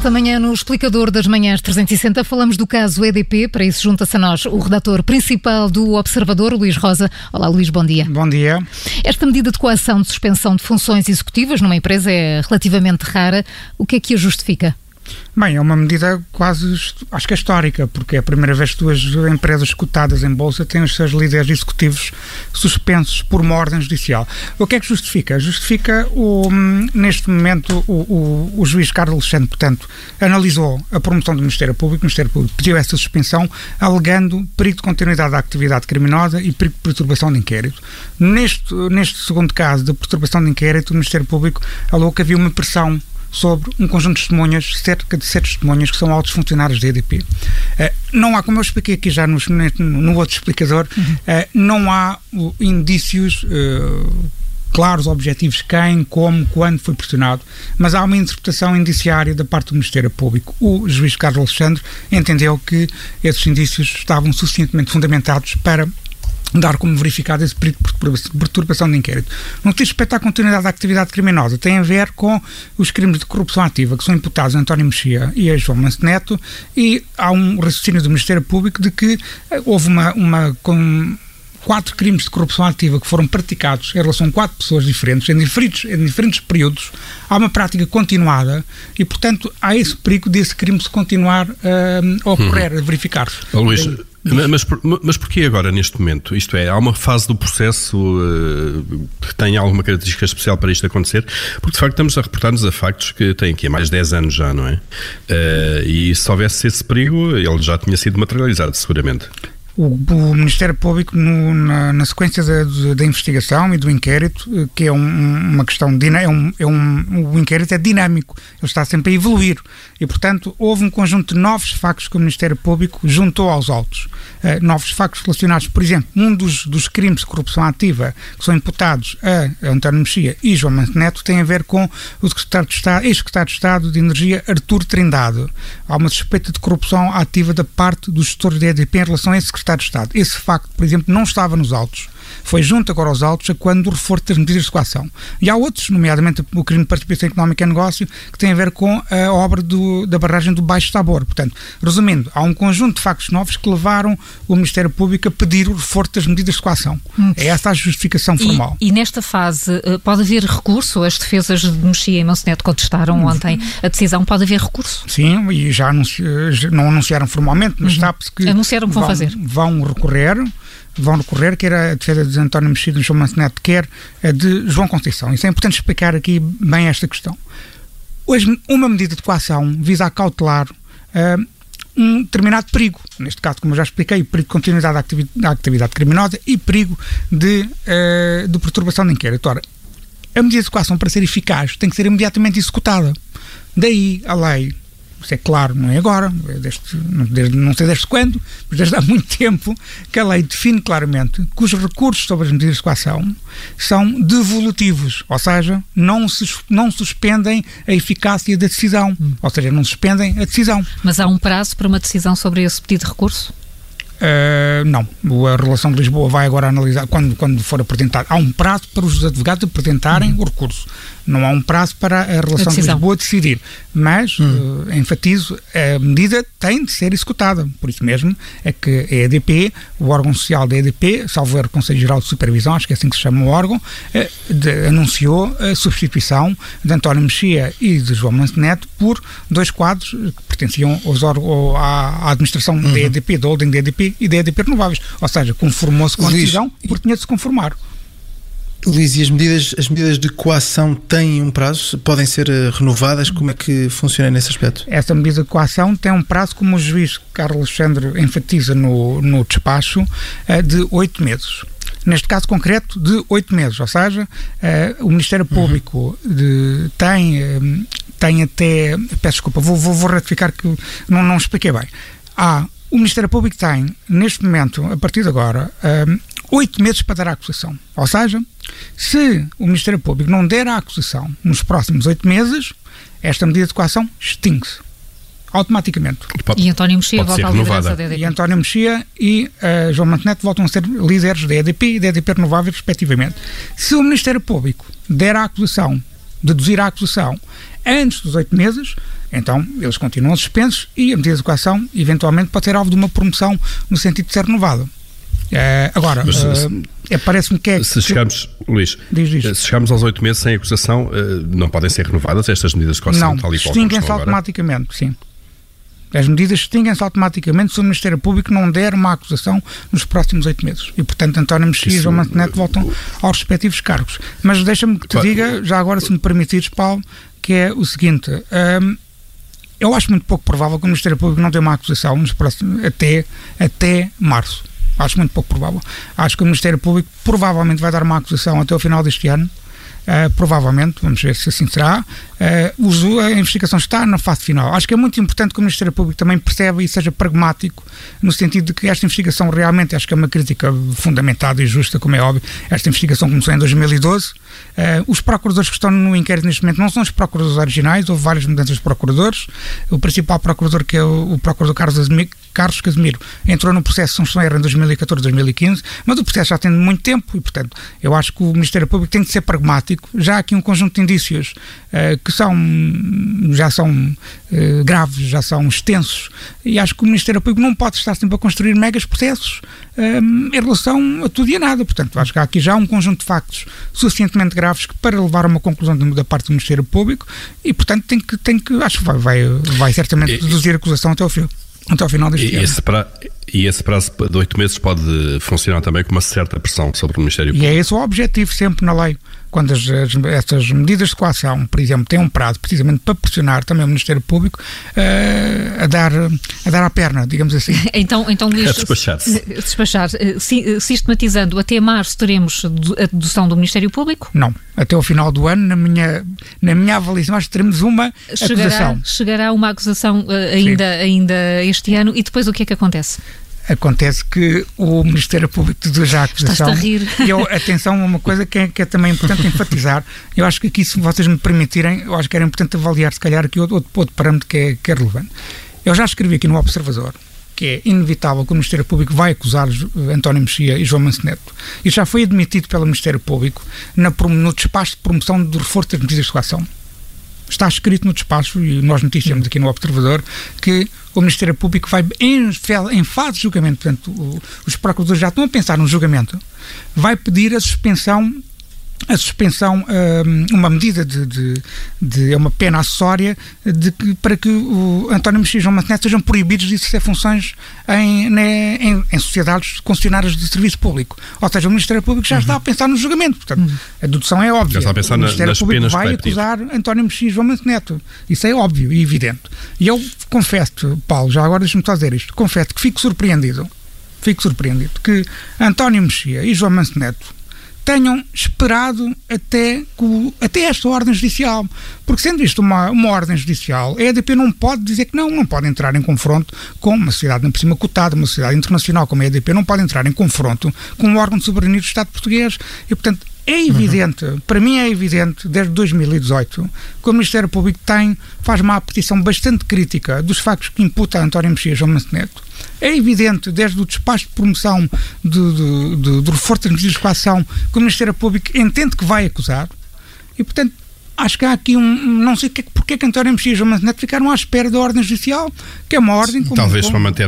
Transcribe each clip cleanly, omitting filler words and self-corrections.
Esta manhã, no Explicador das Manhãs 360, falamos do caso EDP. Para isso, junta-se a nós o redator principal do Observador, Luís Rosa. Olá, Luís, bom dia. Bom dia. Esta medida de coação de suspensão de funções executivas numa empresa é relativamente rara. O que é que a justifica? Bem, é uma medida quase, acho que é histórica, porque é a primeira vez que duas empresas cotadas em bolsa têm os seus líderes executivos suspensos por uma ordem judicial. O que é que justifica? Justifica, neste momento, o juiz Carlos Alexandre, portanto, analisou a promoção do Ministério Público. O Ministério Público pediu essa suspensão, alegando perigo de continuidade da atividade criminosa e perigo de perturbação de inquérito. Neste segundo caso de perturbação de inquérito, o Ministério Público alegou que havia uma pressão sobre um conjunto de testemunhas, cerca de 7 testemunhas que são altos funcionários da EDP. Não há, como eu expliquei aqui já no outro explicador, não há indícios claros, objetivos, quem, como, quando foi pressionado, mas há uma interpretação indiciária da parte do Ministério Público. O juiz Carlos Alexandre entendeu que esses indícios estavam suficientemente fundamentados para dar como verificado esse perigo de perturbação de inquérito. No que diz respeito à continuidade da atividade criminosa, tem a ver com os crimes de corrupção ativa que são imputados a António Mexia e a João Manso Neto, e há um raciocínio do Ministério Público de que houve com 4 crimes de corrupção ativa que foram praticados em relação a 4 pessoas diferentes, em diferentes períodos. Há uma prática continuada e, portanto, há esse perigo desse crime se continuar a ocorrer, a verificar-se. Luís, mas porquê agora, neste momento? Isto é, há uma fase do processo que tem alguma característica especial para isto acontecer? Porque, de facto, estamos a reportar-nos a factos que têm aqui há mais de 10 anos já, não é? E se houvesse esse perigo, ele já tinha sido materializado, seguramente. O Ministério Público, na sequência da investigação e do inquérito, que é uma questão, o inquérito é dinâmico, ele está sempre a evoluir e, portanto, houve um conjunto de novos factos que o Ministério Público juntou aos autos. Novos factos relacionados, por exemplo, um dos crimes de corrupção ativa que são imputados a António Mexia e João Manso Neto tem a ver com o ex-secretário de Estado de Energia, Artur Trindade. Há uma suspeita de corrupção ativa da parte dos gestores da EDP em relação a esse secretário de Estado. Esse facto, por exemplo, não estava nos autos. Foi junto agora aos autos a quando o reforço das medidas de coação. E há outros, nomeadamente o crime de participação económica em negócio, que tem a ver com a obra da barragem do Baixo Tabor. Portanto, resumindo, há um conjunto de factos novos que levaram o Ministério Público a pedir o reforço das medidas de coação. É essa a justificação formal. E nesta fase, pode haver recurso? As defesas de Mexia e Manso Neto contestaram ontem a decisão. Pode haver recurso? Sim, e já não anunciaram formalmente, mas sabe-se que anunciaram que vão fazer. Vão recorrer, quer a defesa de António Mexia e João Manso Neto, quer a de João Conceição. Isso é importante explicar aqui bem esta questão. Hoje, uma medida de coação visa acautelar um determinado perigo. Neste caso, como eu já expliquei, o perigo de continuidade da atividade criminosa e perigo de perturbação de inquérito. Ora, a medida de coação, para ser eficaz, tem que ser imediatamente executada. Daí a lei. Isso é claro, não é agora, não sei desde quando, mas desde há muito tempo que a lei define claramente que os recursos sobre as medidas de coação são devolutivos, ou seja, não suspendem a eficácia da decisão, ou seja, não suspendem a decisão. Mas há um prazo para uma decisão sobre esse pedido de recurso? Não. A Relação de Lisboa vai agora analisar, quando for apresentado, há um prazo para os advogados apresentarem o recurso. Não há um prazo para a Relação de Lisboa decidir. Mas, enfatizo, a medida tem de ser executada. Por isso mesmo é que a EDP, o órgão social da EDP, salvo erro, Conselho Geral de Supervisão, acho que é assim que se chama o órgão, anunciou a substituição de António Mexia e de João Manso Neto por 2 quadros que pertenciam à administração da EDP, da holding da EDP e da EDP Renováveis. Ou seja, conformou-se com a decisão porque tinha de se conformar. Luís, e as medidas de coação têm um prazo? Podem ser renovadas? Como é que funciona nesse aspecto? Essa medida de coação tem um prazo, como o juiz Carlos Alexandre enfatiza no despacho, de 8 meses. Neste caso concreto, de 8 meses. Ou seja, o Ministério Público tem até... Peço desculpa, vou ratificar que não expliquei bem. O Ministério Público tem, neste momento, a partir de agora, 8 meses para dar a acusação. Ou seja, se o Ministério Público não der a acusação nos próximos 8 meses, esta medida de coação extingue-se. Automaticamente. E António Mexia volta à liderança da EDP. E António Mexia e João Manso Neto voltam a ser líderes da EDP e da EDP Renováveis, respectivamente. Se o Ministério Público der a acusação, deduzir a acusação, antes dos 8 meses, então eles continuam suspensos e a medida de coação eventualmente pode ser alvo de uma promoção no sentido de ser renovada. Agora, parece-me que é... Se chegarmos, Luís, se chegarmos aos 8 meses sem acusação, não podem ser renovadas estas medidas de coação? Não, extinguem-se automaticamente, sim. As medidas extinguem-se automaticamente se o Ministério Público não der uma acusação nos próximos 8 meses. E, portanto, António Mexia e João Manso Neto voltam aos respectivos cargos. Mas deixa-me que te diga, já agora, se me permitires, Paulo, que é o seguinte... eu acho muito pouco provável que o Ministério Público não dê uma acusação nos próximos, até março. Acho muito pouco provável. Acho que o Ministério Público provavelmente vai dar uma acusação até o final deste ano. Provavelmente, vamos ver se assim será. A investigação está na fase final. Acho que é muito importante que o Ministério Público também perceba e seja pragmático, no sentido de que esta investigação realmente, acho que é uma crítica fundamentada e justa, como é óbvio. Esta investigação começou em 2012. Os procuradores que estão no inquérito neste momento não são os procuradores originais, houve várias mudanças de procuradores. O principal procurador, que é o procurador Carlos Casimiro, entrou no processo de São Erro em 2014, 2015, mas o processo já tem muito tempo e, portanto, eu acho que o Ministério Público tem de ser pragmático. Já há aqui um conjunto de indícios que já são graves, já são extensos, e acho que o Ministério Público não pode estar sempre a construir megas processos em relação a tudo e a nada. Portanto, acho que há aqui já um conjunto de factos suficientemente graves para levar a uma conclusão da parte do Ministério Público e, portanto, acho que vai certamente reduzir a acusação até ao final deste ano. E esse prazo de 8 meses pode funcionar também com uma certa pressão sobre o Ministério Público. E é esse o objetivo sempre na lei. Quando estas medidas de coação, por exemplo, têm um prazo precisamente para pressionar também o Ministério Público a dar à perna, digamos assim. Então Luís, a despachar. Sistematizando, até março teremos a dedução do Ministério Público? Não. Até o final do ano, na minha avaliação, acho que teremos uma acusação. Chegará uma acusação ainda este ano e depois o que é que acontece? Acontece que o Ministério Público deduz a acusação. Estás-te a rir. E atenção a uma coisa que é também importante enfatizar. Eu acho que aqui, se vocês me permitirem, eu acho que era importante avaliar, se calhar, aqui outro parâmetro que é relevante. Eu já escrevi aqui no Observador que é inevitável que o Ministério Público vai acusar António Mexia e João Manso Neto. Isso já foi admitido pelo Ministério Público no despacho de promoção do reforço das medidas de coação. Está escrito no despacho, e nós noticiamos aqui no Observador, que o Ministério Público vai, em fase de julgamento, portanto, os procuradores já estão a pensar no julgamento, vai pedir a suspensão, uma medida de uma pena acessória para que o António Mexia e João Manso Neto sejam proibidos de exercer funções em sociedades concessionárias de serviço público. Ou seja, o Ministério Público já está a pensar no julgamento. Portanto, a dedução é óbvia. Já está a pensar o Ministério Público penas vai acusar António Mexia e João Manso Neto. Isso é óbvio e evidente. E eu confesso, Paulo, já agora deixa-me só dizer isto, confesso que fico surpreendido que António Mexia e João Manso Neto tenham esperado até esta ordem judicial, porque sendo isto uma ordem judicial, a EDP não pode dizer que não pode entrar em confronto com uma sociedade, por cima cotada, uma sociedade internacional como a EDP, não pode entrar em confronto com um órgão de soberania do Estado português e, portanto, é evidente, para mim é evidente, desde 2018, que o Ministério Público faz uma petição bastante crítica dos factos que imputa a António Mexia e João Manso Neto. É evidente, desde o despacho de promoção do reforço das medidas de coação, que o Ministério Público entende que vai acusar e, portanto, acho que há aqui não sei porque é que António Mexia e João Manso Neto ficaram à espera da ordem judicial, que é uma ordem... Talvez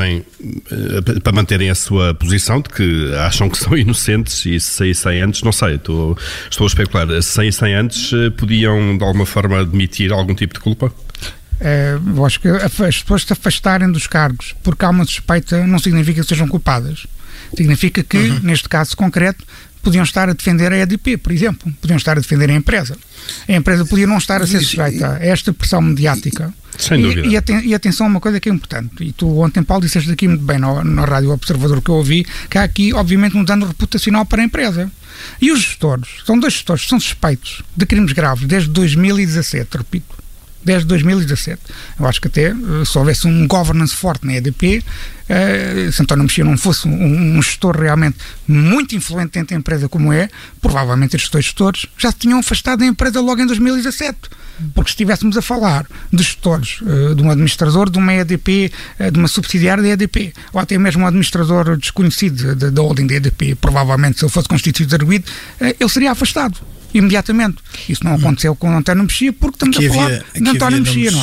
para manterem a sua posição de que acham que são inocentes e se saíssem antes, não sei, estou a especular, se saíssem antes podiam de alguma forma admitir algum tipo de culpa? Eu acho que as pessoas se afastarem dos cargos porque há uma suspeita não significa que sejam culpadas. Significa que, neste caso concreto, podiam estar a defender a EDP, por exemplo. Podiam estar a defender a empresa. A empresa podia não estar a ser sujeita a esta pressão mediática. Sem dúvida. E atenção a uma coisa que é importante. E tu ontem, Paulo, disseste aqui muito bem na Rádio Observador que eu ouvi, que há aqui, obviamente, um dano reputacional para a empresa. E os gestores, são 2 gestores que são suspeitos de crimes graves desde 2017, repito. Desde 2017. Eu acho que até se houvesse um governance forte na EDP, se António Mexia não fosse um gestor realmente muito influente dentro da empresa como é, provavelmente estes 2 gestores já se tinham afastado da empresa logo em 2017. Porque se estivéssemos a falar de gestores, de um administrador de uma EDP, de uma subsidiária da EDP, ou até mesmo um administrador desconhecido da holding da EDP, provavelmente se ele fosse constituído de arguido, ele seria afastado imediatamente. Isso não aconteceu com António Mexia porque estamos a falar de António Mexia, não é?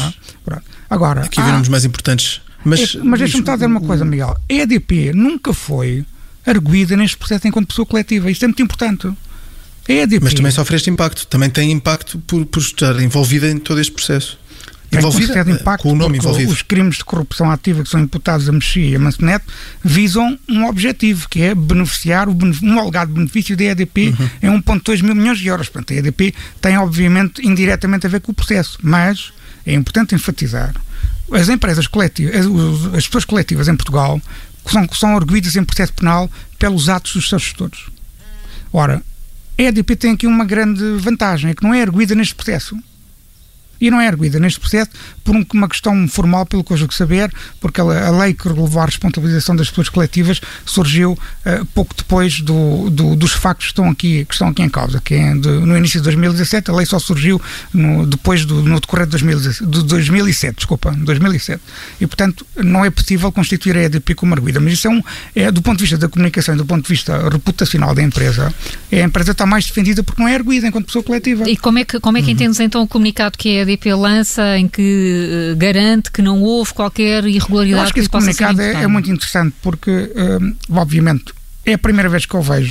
Pronto. Agora, aqui viram os mais importantes. Mas deixa-me estar a dizer uma coisa, Miguel. A EDP nunca foi arguída neste processo enquanto pessoa coletiva. Isto é muito importante. A EDP, mas também sofre este impacto. Também tem impacto por estar envolvida em todo este processo. Envolvida com o nome envolvido. Os crimes de corrupção ativa que são imputados a Mexia e a Mancenet visam um objetivo, que é beneficiar um alegado benefício da EDP em 1,2 mil milhões de euros. Portanto, a EDP tem, obviamente, indiretamente a ver com o processo, mas é importante enfatizar: as empresas coletivas, as pessoas coletivas em Portugal são arguidas em processo penal pelos atos dos seus gestores. Ora, a EDP tem aqui uma grande vantagem, é que não é arguida neste processo. E não é arguida neste processo por uma questão formal, pelo que eu julgo saber, porque a lei que regulou a responsabilização das pessoas coletivas surgiu pouco depois dos factos que estão aqui em causa, que é no início de 2017. A lei só surgiu no decorrer de 2007. E, portanto, não é possível constituir a EDP como arguida. Mas isso do ponto de vista da comunicação e do ponto de vista reputacional da empresa, a empresa está mais defendida porque não é arguida enquanto pessoa coletiva. E como é que entendes então o comunicado que a EDP lança, em que garante que não houve qualquer irregularidade? Eu acho que esse comunicado é muito interessante, porque obviamente é a primeira vez que eu vejo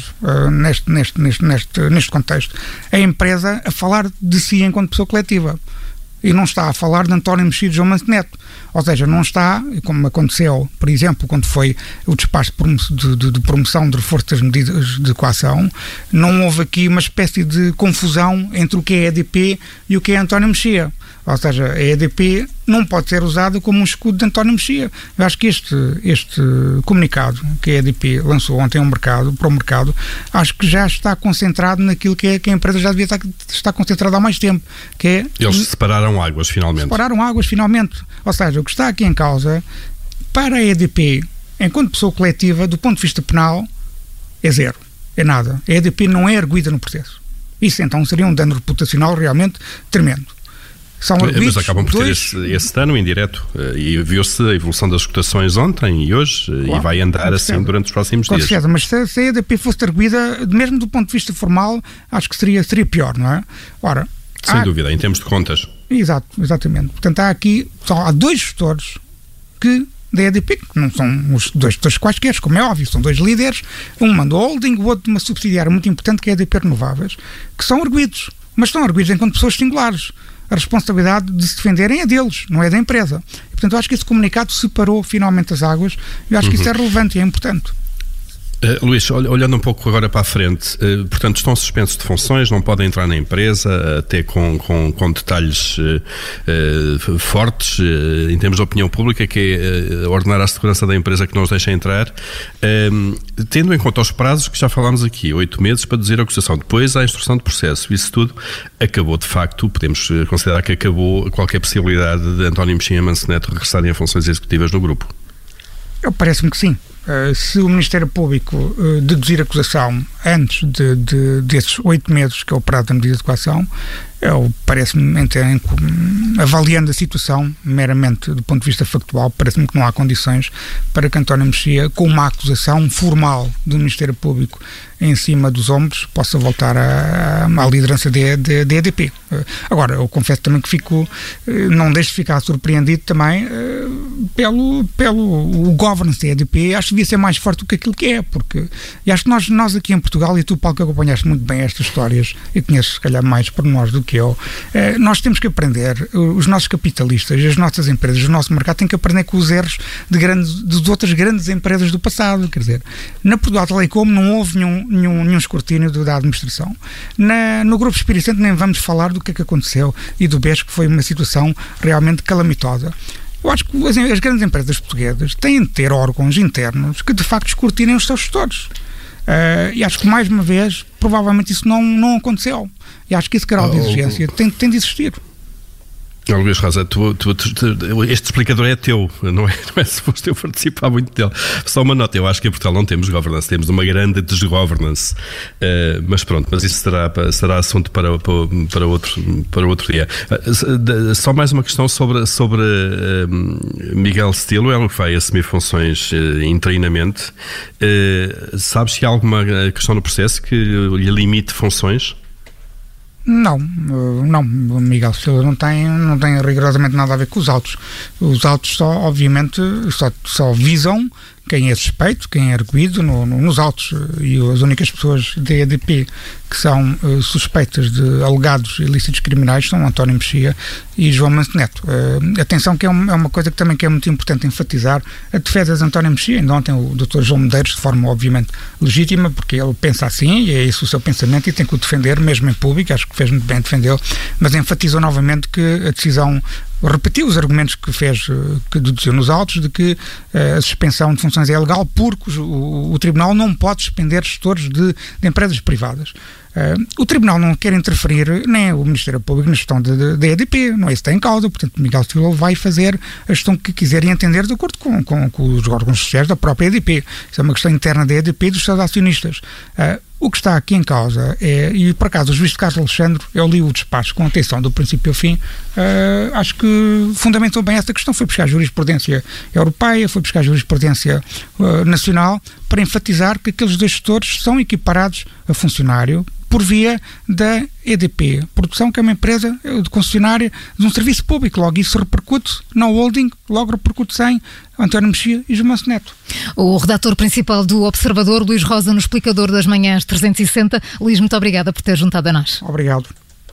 neste contexto a empresa a falar de si enquanto pessoa coletiva e não está a falar de António Mexia e João Mancenet. Ou seja, não está, como aconteceu, por exemplo, quando foi o despacho de promoção de reforço das medidas de coação, não houve aqui uma espécie de confusão entre o que é a EDP e o que é António Mexia. Ou seja, a EDP não pode ser usada como um escudo de António Mexia. Eu acho que este comunicado que a EDP lançou ontem para o mercado, acho que já está concentrado naquilo que a empresa já devia estar concentrada há mais tempo. Que é, eles separaram águas, finalmente. Ou seja, o que está aqui em causa, para a EDP, enquanto pessoa coletiva, do ponto de vista penal, é zero. É nada. A EDP não é arguida no processo. Isso então seria um dano reputacional realmente tremendo. Mas acabam por ter esse dano indireto, e viu-se a evolução das cotações ontem e hoje, claro, e vai andar assim durante os próximos dias. Certeza, mas se a EDP fosse arguida, mesmo do ponto de vista formal, acho que seria pior, não é? Ora, sem dúvida, em termos de contas. Exatamente. Portanto, há dois gestores da EDP, que não são os dois gestores quaisquer, como é óbvio, são dois líderes, um manda holding, o outro de uma subsidiária muito importante, que é a EDP Renováveis, que são arguidos, mas são arguidos enquanto pessoas singulares. A responsabilidade de se defenderem é deles, não é da empresa. E, portanto, eu acho que esse comunicado separou finalmente as águas, e eu acho que isso é relevante e é importante. Luís, olhando um pouco agora para a frente, portanto, estão suspensos de funções, não podem entrar na empresa, até com detalhes fortes em termos de opinião pública, que é ordenar a segurança da empresa que não os deixa entrar, tendo em conta os prazos que já falámos aqui, 8 meses para deduzir a acusação, depois há a instrução de processo. Isso tudo acabou de facto, podemos considerar que acabou qualquer possibilidade de António Mexia e Mancenet regressarem a funções executivas no grupo. Parece-me que sim. Se o Ministério Público deduzir a acusação antes desses 8 meses, que é o prazo da medida de coação, parece-me, avaliando a situação meramente do ponto de vista factual, parece-me que não há condições para que António Mexia, com uma acusação formal do Ministério Público em cima dos ombros, possa voltar à liderança da EDP. Agora, eu confesso também que não deixo de ficar surpreendido também pelo governance da EDP. Acho que devia ser mais forte do que aquilo que é, porque acho que nós aqui em Portugal, e tu, Paulo, que acompanhaste muito bem estas histórias e conheces se calhar mais por nós do que eu, nós temos que aprender, os nossos capitalistas, as nossas empresas, o nosso mercado tem que aprender com os erros de outras grandes empresas do passado. Quer dizer, na Portugal Telecom não houve nenhum escrutínio da administração. No Grupo Espírito Santo nem vamos falar do que é que aconteceu, e do BES, que foi uma situação realmente calamitosa. Eu acho que as grandes empresas portuguesas têm de ter órgãos internos que de facto escrutinem os seus gestores. E acho que, mais uma vez, provavelmente isso não aconteceu. E acho que esse grau de exigência tem de existir. Luís Rosa, este explicador é teu, não é suposto eu participar muito dele. Só uma nota, eu acho que em Portugal não temos governance, temos uma grande desgovernance, mas pronto, mas isso será assunto para outro dia. Só mais uma questão sobre Miguel Stilo, ele vai assumir funções interinamente. Sabes se há alguma questão no processo que lhe limite funções? Não, Miguel Silva não tem rigorosamente nada a ver com os autos. Os autos obviamente, só visam quem é suspeito, quem é arguido nos autos, e as únicas pessoas da EDP que são suspeitas de alegados ilícitos criminais são António Mexia e João Manso Neto. Atenção que é uma coisa que também é muito importante enfatizar, a defesa de António Mexia. Ainda ontem o Dr. João Medeiros, de forma obviamente legítima, porque ele pensa assim e é esse o seu pensamento e tem que o defender, mesmo em público, acho que fez muito bem defendê-lo, mas enfatizou novamente que a decisão repetiu os argumentos que deduziu nos autos de que a suspensão de funções é legal porque o Tribunal não pode suspender gestores de empresas privadas. O Tribunal não quer interferir, nem o Ministério Público, na gestão da EDP, não é isso que está em causa. Portanto, Miguel Silva vai fazer a gestão que quiser e entender de acordo com os órgãos sociais da própria EDP. Isso é uma questão interna da EDP e dos seus acionistas. O que está aqui em causa é, e por acaso o juiz de Carlos Alexandre, eu li o despacho com atenção do princípio ao fim, acho que fundamentou bem essa questão, foi buscar jurisprudência europeia, foi buscar jurisprudência nacional, para enfatizar que aqueles dois gestores são equiparados a funcionário por via da EDP Produção, que é uma empresa de concessionária de um serviço público. Logo isso repercute na holding, logo repercute em António Mexia e João Manso Neto. O redator principal do Observador, Luís Rosa, no Explicador das Manhãs 360. Luís, muito obrigada por ter juntado a nós. Obrigado.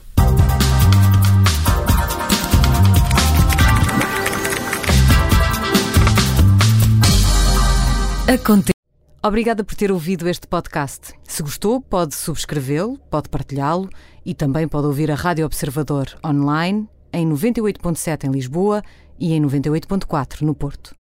Obrigada por ter ouvido este podcast. Se gostou, pode subscrevê-lo, pode partilhá-lo e também pode ouvir a Rádio Observador online em 98.7 em Lisboa e em 98.4 no Porto.